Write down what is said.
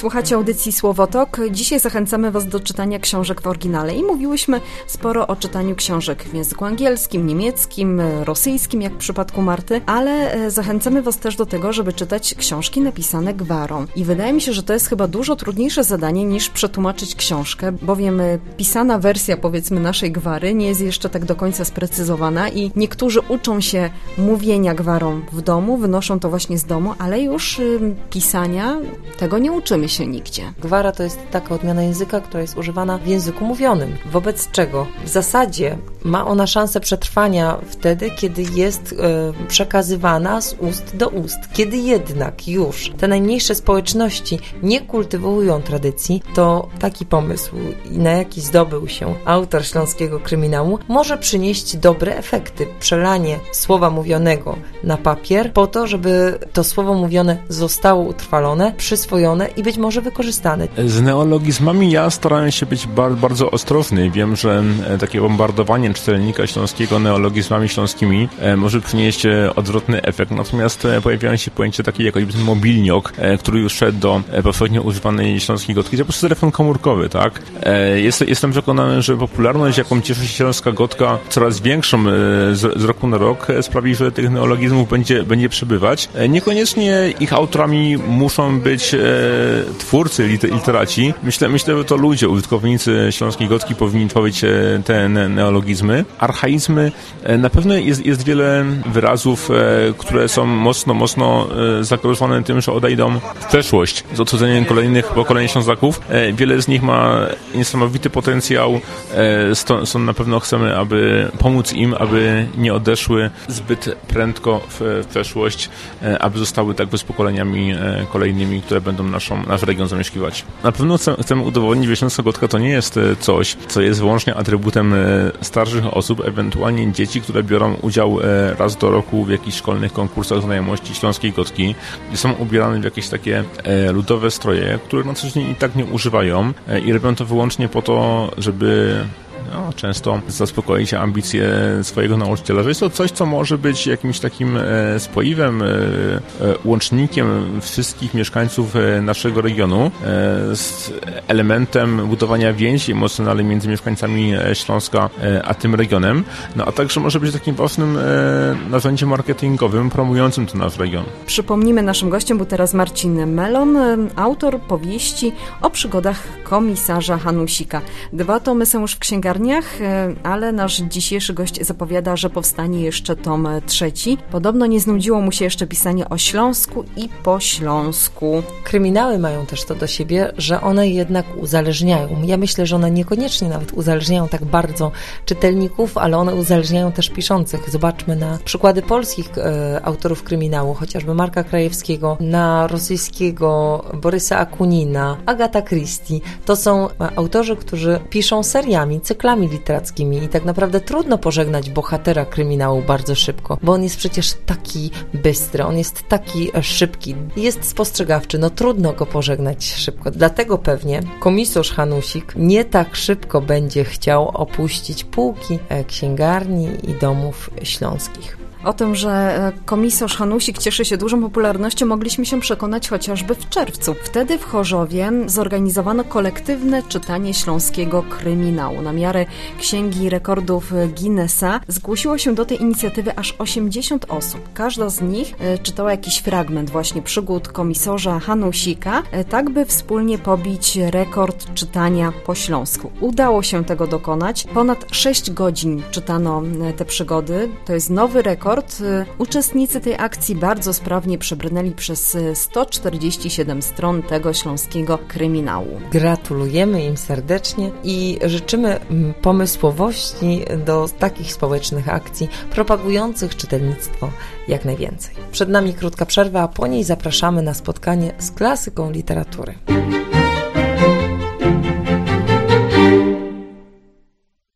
Słuchacie audycji Słowotok. Dzisiaj zachęcamy Was do czytania książek w oryginale i mówiłyśmy sporo o czytaniu książek w języku angielskim, niemieckim, rosyjskim, jak w przypadku Marty, ale zachęcamy Was też do tego, żeby czytać książki napisane gwarą. I wydaje mi się, że to jest chyba dużo trudniejsze zadanie niż przetłumaczyć książkę, bowiem pisana wersja, powiedzmy, naszej gwary nie jest jeszcze tak do końca sprecyzowana i niektórzy uczą się mówienia gwarą w domu, wynoszą to właśnie z domu, ale już pisania tego nie uczymy się nigdzie. Gwara to jest taka odmiana języka, która jest używana w języku mówionym, wobec czego w zasadzie ma ona szansę przetrwania wtedy, kiedy jest przekazywana z ust do ust. Kiedy jednak już te najmniejsze społeczności nie kultywują tradycji, to taki pomysł, na jaki zdobył się autor Śląskiego Kryminału, może przynieść dobre efekty. Przelanie słowa mówionego na papier po to, żeby to słowo mówione zostało utrwalone, przyswojone i być może wykorzystane. Z neologizmami ja starałem się być bardzo ostrożny. Wiem, że takie bombardowanie czytelnika śląskiego neologizmami śląskimi może przynieść odwrotny efekt. Natomiast pojawiają się pojęcia takie jak mobilniok, który już szedł do powszechnie używanej śląskiej gotyki. To po prostu telefon komórkowy, tak? Jestem przekonany, że popularność, jaką cieszy się śląska gotka, coraz większą z roku na rok sprawi, że tych neologizmów będzie przybywać. Niekoniecznie ich autorami muszą być twórcy, literaci. Myślę, że to ludzie, użytkownicy śląskiej gotki powinni tworzyć te neologizmy. Archaizmy, na pewno jest wiele wyrazów, które są mocno zagrożone tym, że odejdą w przeszłość z odchodzeniem kolejnych pokoleń Ślązaków. Wiele z nich ma niesamowity potencjał, stąd na pewno chcemy, aby pomóc im, aby nie odeszły zbyt prędko w przeszłość, aby zostały tak z pokoleniami kolejnymi, które będą nasz region zamieszkiwać. Na pewno chcemy udowodnić, że śląska gotka to nie jest coś, co jest wyłącznie atrybutem starszych osób, ewentualnie dzieci, które biorą udział raz do roku w jakichś szkolnych konkursach znajomości śląskiej gotki, gdzie są ubierane w jakieś takie ludowe stroje, które na co dzień i tak nie używają i robią to wyłącznie po to, żeby często zaspokoić ambicje swojego nauczyciela, że jest to coś, co może być jakimś takim spoiwem, łącznikiem wszystkich mieszkańców naszego regionu, z elementem budowania więzi emocjonalnej między mieszkańcami Śląska a tym regionem, a także może być takim własnym narzędziem marketingowym promującym ten nasz region. Przypomnijmy, naszym gościem był teraz Marcin Melon, autor powieści o przygodach komisarza Hanusika. 2 tomy są już w księgarni, ale nasz dzisiejszy gość zapowiada, że powstanie jeszcze tom 3. Podobno nie znudziło mu się jeszcze pisanie o Śląsku i po śląsku. Kryminały mają też to do siebie, że one jednak uzależniają. Ja myślę, że one niekoniecznie nawet uzależniają tak bardzo czytelników, ale one uzależniają też piszących. Zobaczmy na przykłady polskich autorów kryminału, chociażby Marka Krajewskiego, na rosyjskiego Borysa Akunina, Agata Christie. To są autorzy, którzy piszą seriami, cyklami literackimi i tak naprawdę trudno pożegnać bohatera kryminału bardzo szybko, bo on jest przecież taki bystry, on jest taki szybki, jest spostrzegawczy, trudno go pożegnać szybko. Dlatego pewnie komisarz Hanusik nie tak szybko będzie chciał opuścić półki księgarni i domów śląskich. O tym, że komisarz Hanusik cieszy się dużą popularnością, mogliśmy się przekonać chociażby w czerwcu. Wtedy w Chorzowie zorganizowano kolektywne czytanie śląskiego kryminału. Na miarę Księgi Rekordów Guinnessa zgłosiło się do tej inicjatywy aż 80 osób. Każda z nich czytała jakiś fragment właśnie przygód komisarza Hanusika, tak by wspólnie pobić rekord czytania po śląsku. Udało się tego dokonać. Ponad 6 godzin czytano te przygody. To jest nowy rekord. Uczestnicy tej akcji bardzo sprawnie przebrnęli przez 147 stron tego śląskiego kryminału. Gratulujemy im serdecznie i życzymy pomysłowości do takich społecznych akcji propagujących czytelnictwo jak najwięcej. Przed nami krótka przerwa, a po niej zapraszamy na spotkanie z klasyką literatury.